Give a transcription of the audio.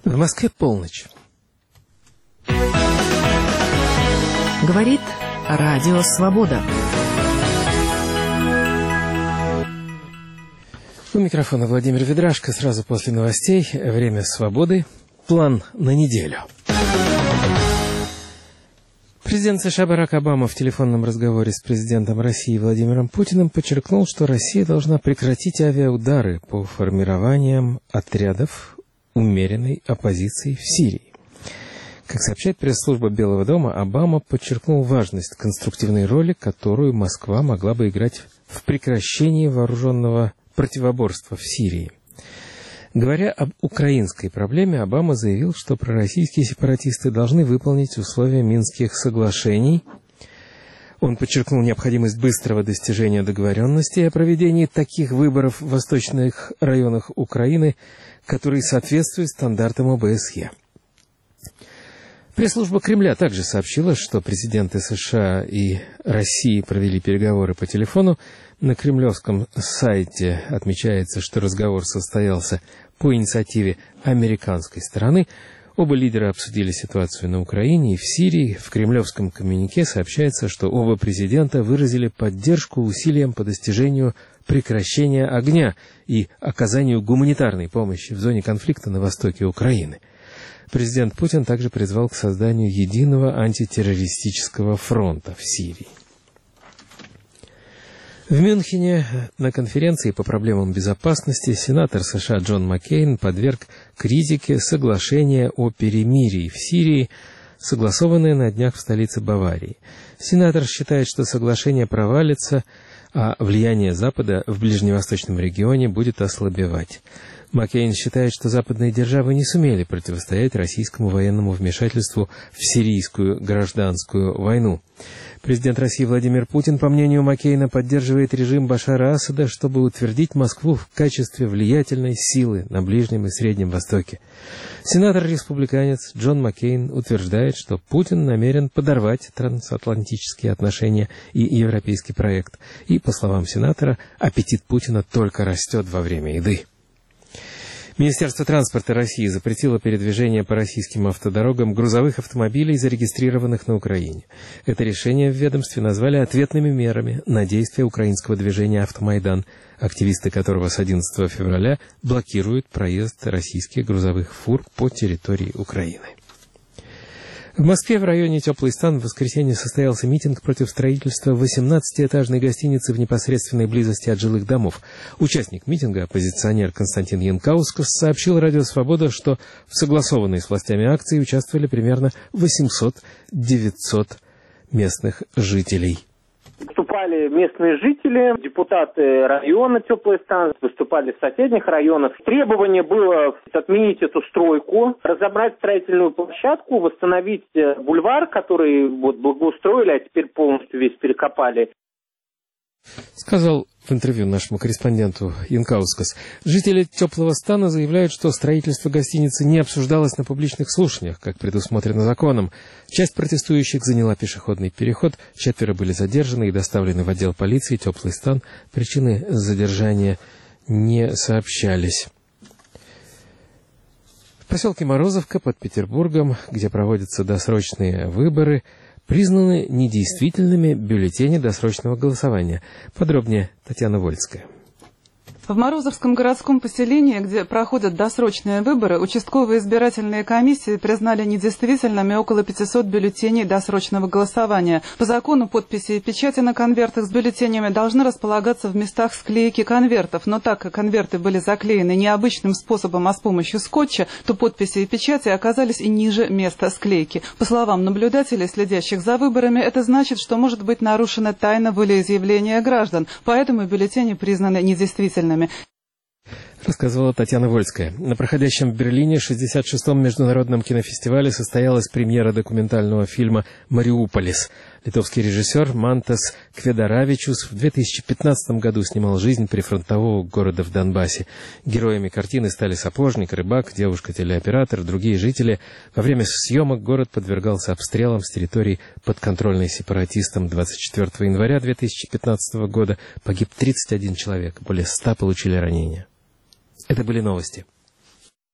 В Москве полночь. Говорит Радио Свобода. У микрофона Владимир Ведрашко. Сразу после новостей. Время свободы. План на неделю. Президент США Барак Обама в телефонном разговоре с президентом России Владимиром Путиным подчеркнул, что Россия должна прекратить авиаудары по формированиям отрядов умеренной оппозиции в Сирии. Как сообщает пресс-служба Белого дома, Обама подчеркнул важность конструктивной роли, которую Москва могла бы играть в прекращении вооруженного противоборства в Сирии. Говоря об украинской проблеме, Обама заявил, что пророссийские сепаратисты должны выполнить условия Минских соглашений. Он подчеркнул необходимость быстрого достижения договоренности о проведении таких выборов в восточных районах Украины, которые соответствуют стандартам ОБСЕ. Пресс-служба Кремля также сообщила, что президенты США и России провели переговоры по телефону. На кремлевском сайте отмечается, что разговор состоялся по инициативе американской стороны. Оба лидера обсудили ситуацию на Украине и в Сирии. В кремлевском коммюнике сообщается, что оба президента выразили поддержку усилиям по достижению прекращения огня и оказанию гуманитарной помощи в зоне конфликта на востоке Украины. Президент Путин также призвал к созданию единого антитеррористического фронта в Сирии. В Мюнхене на конференции по проблемам безопасности сенатор США Джон Маккейн подверг критике соглашение о перемирии в Сирии, согласованное на днях в столице Баварии. Сенатор считает, что соглашение провалится, а влияние Запада в ближневосточном регионе будет ослабевать. Маккейн считает, что западные державы не сумели противостоять российскому военному вмешательству в сирийскую гражданскую войну. Президент России Владимир Путин, по мнению Маккейна, поддерживает режим Башара Асада, чтобы утвердить Москву в качестве влиятельной силы на Ближнем и Среднем Востоке. Сенатор-республиканец Джон Маккейн утверждает, что Путин намерен подорвать трансатлантические отношения и европейский проект. И, по словам сенатора, аппетит Путина только растет во время еды. Министерство транспорта России запретило передвижение по российским автодорогам грузовых автомобилей, зарегистрированных на Украине. Это решение в ведомстве назвали ответными мерами на действия украинского движения «Автомайдан», активисты которого с 11 февраля блокируют проезд российских грузовых фур по территории Украины. В Москве в районе Теплый Стан в воскресенье состоялся митинг против строительства 18-этажной гостиницы в непосредственной близости от жилых домов. Участник митинга, оппозиционер Константин Янкаускас, сообщил Радио Свобода, что в согласованной с властями акции участвовали примерно 800-900 местных жителей. Выступали местные жители, депутаты района Теплый Стан, выступали с соседних районов. Требование было отменить эту стройку, разобрать строительную площадку, восстановить бульвар, который благоустроили, а теперь полностью весь перекопали. Сказал в интервью нашему корреспонденту Янкаускас. Жители Теплого Стана заявляют, что строительство гостиницы не обсуждалось на публичных слушаниях, как предусмотрено законом. Часть протестующих заняла пешеходный переход, 4 были задержаны и доставлены в отдел полиции Теплый Стан. Причины задержания не сообщались. В поселке Морозовка под Петербургом, где проводятся досрочные выборы, признаны недействительными бюллетени досрочного голосования. Подробнее Татьяна Вольская. В Морозовском городском поселении, где проходят досрочные выборы, участковые избирательные комиссии признали недействительными около 500 бюллетеней досрочного голосования. По закону подписи и печати на конвертах с бюллетенями должны располагаться в местах склейки конвертов, но так как конверты были заклеены не обычным способом, а с помощью скотча, то подписи и печати оказались и ниже места склейки. По словам наблюдателей, следящих за выборами, это значит, что может быть нарушена тайна волеизъявления граждан, поэтому бюллетени признаны недействительными. Рассказывала Татьяна Вольская. На проходящем в Берлине 66-м международном кинофестивале состоялась премьера документального фильма «Мариуполис». Литовский режиссер Мантас Кведаравичус в 2015 году снимал жизнь прифронтового города в Донбассе. Героями картины стали сапожник, рыбак, девушка-телеоператор, другие жители. Во время съемок город подвергался обстрелам с территории, подконтрольной сепаратистам. 24 января 2015 года погиб 31 человек, более 100 получили ранения. Это были новости.